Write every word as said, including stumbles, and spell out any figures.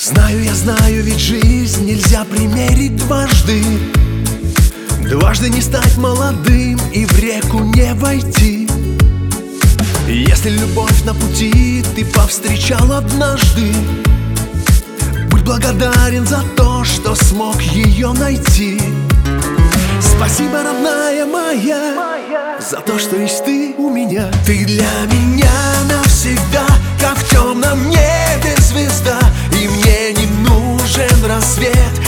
Знаю, я знаю, ведь жизнь нельзя примерить дважды. Дважды не стать молодым и в реку не войти. Если любовь на пути ты повстречал однажды, будь благодарен за то, что смог ее найти. Спасибо, родная моя, за то, что есть ты у меня. Ты для меня навсегда, как в темном небе звезда. И мне не нужен рассвет,